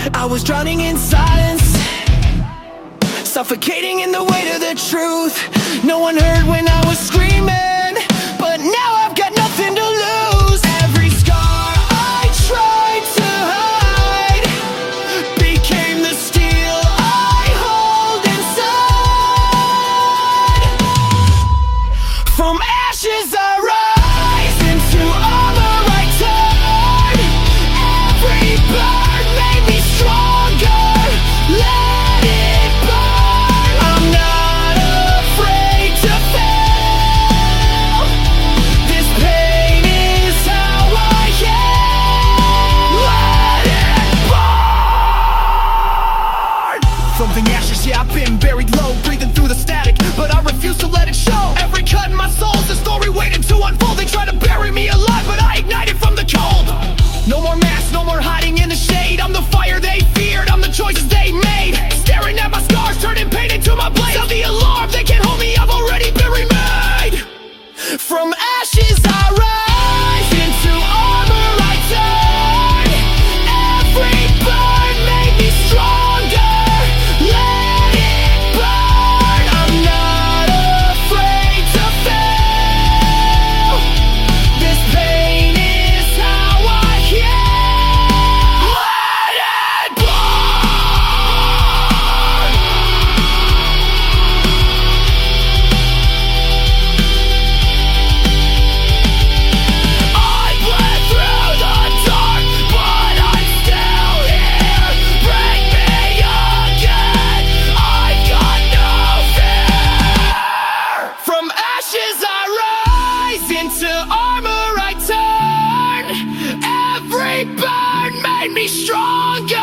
I was drowning in silence, suffocating in the weight of the truth. No one heard when I was screaming, but now I've got nothing to lose. Every scar I tried to hide became the steel I hold inside. From ashes I rise, into armor I turn. Every burn made me stronger. Let it burn. I'm not afraid to fail. This pain is how I am. Let it burn. From the ashes, yeah, I've been buried low, breathing through the static, but I refuse to let it show. Every cut in my soul's a story waiting to unfold. They try to bury me alive, but I ignited from the cold. No more masks, no more hiding in the shade. I'm the fire they feared, I'm the choices they made. Staring at my scars, turning pain into my blade. Sound the alarm, they can't hold me, I've already been remade. From ashes I rise, into armor I turn. Every burn made me stronger. Let it burn. I'm not afraid to fail. This pain is how I am. Let it burn. I bled through the dark, but I'm still here. Bring me again, I've got no fear. From ashes I rise, into armor I turn. Every burn made me stronger.